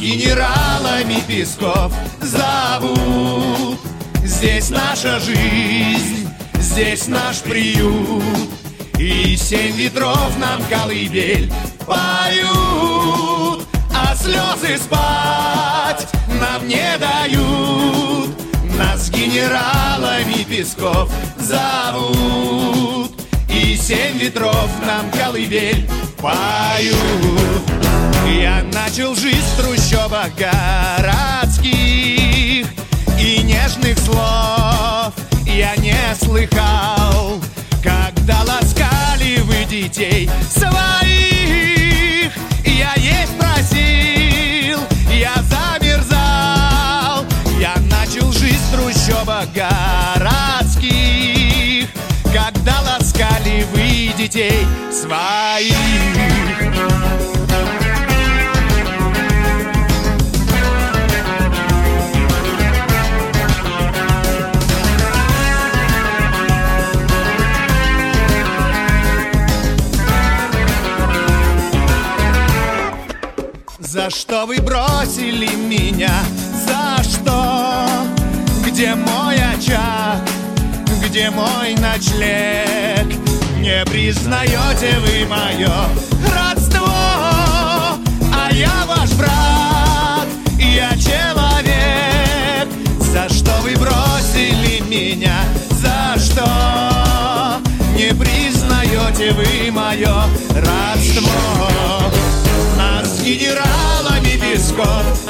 генералами песков зовут. Здесь наша жизнь, здесь наш приют, и 7 ветров нам колыбель поют, а слезы спать нам не дают. Нас генералами песков зовут, и 7 ветров нам колыбель поют. Я начал жить в трущобах городских, и нежных слов я не слыхал, когда ласкали вы детей своих. Я есть просил, я замерзал, я начал жить в трущобах городских, когда ласкали вы детей своих. За что вы бросили меня? За что? Где мой очаг? Где мой ночлег? Не признаете вы мое родство, а я ваш брат, я человек. За что вы бросили меня? За что? Не признаете вы мое родство? Нас генералами песков